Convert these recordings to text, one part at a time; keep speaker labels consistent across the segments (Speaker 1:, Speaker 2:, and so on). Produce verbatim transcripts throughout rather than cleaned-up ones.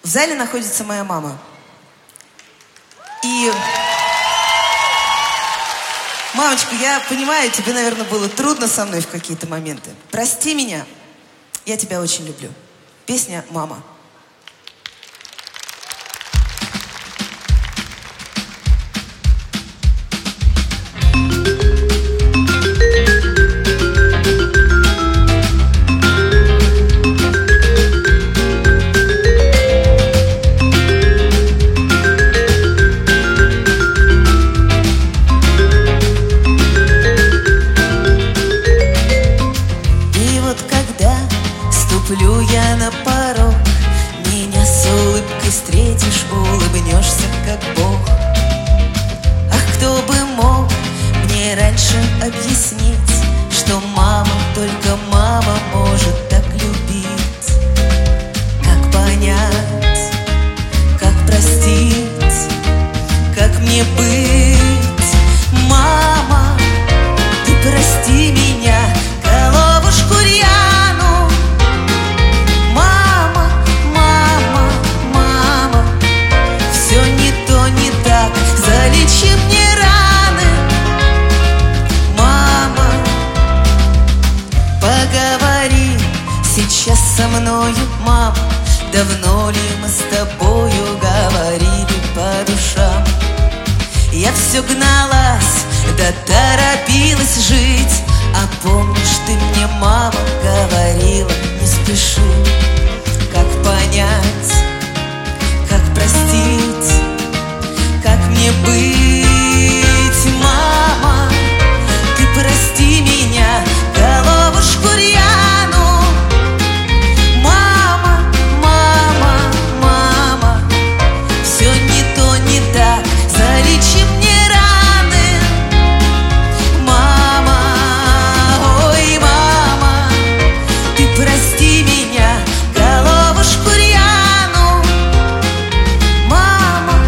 Speaker 1: В зале находится моя мама. И... Мамочка, я понимаю, тебе, наверное, было трудно со мной в какие-то моменты. Прости меня, я тебя очень люблю. Песня «Мама».
Speaker 2: Ступлю я на порог, меня с улыбкой встретишь, улыбнешься, как Бог. Ах, кто бы мог мне раньше объяснить, что мама, только мама может так любить. Как понять, как простить, как мне быть? Мама, ты прости меня, головушку рьяну. Залечи мне раны, мама. Поговори сейчас со мною, мам. Давно ли мы с тобою говорили по душам? Я все гналась, да торопилась жить. А помнишь, ты мне, мама, говорила, не спеши. Как понять, как простить, как мне быть, мама? Ты прости меня, головушку рьяну. Мама, мама, мама, все не то, не так, залечи мне раны. Мама, ой, мама, ты прости меня, головушку рьяну. Мама,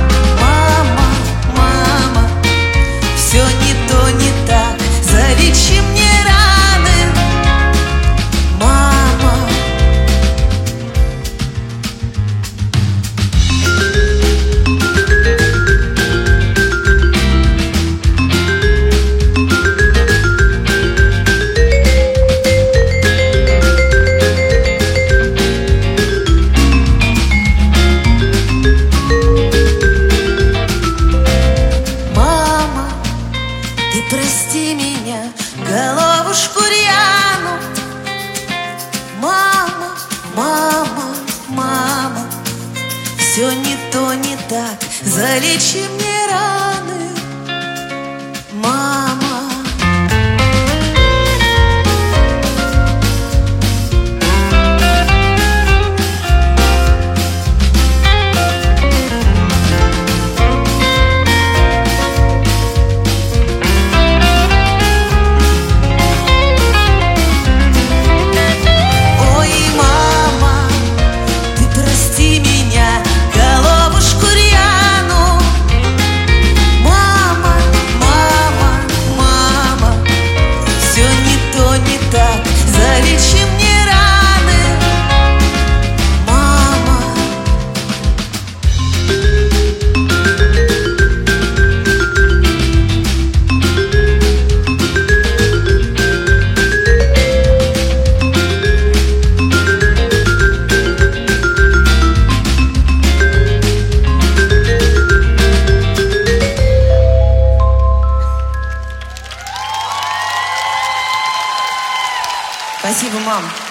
Speaker 2: все не то, не так, залечи мне раны, мама. Прости меня, головушку рьяну. Мама, мама, мама, все не то, не так, залечи мне раны, мама. Залечи мне раны, мама.
Speaker 1: Спасибо, мам.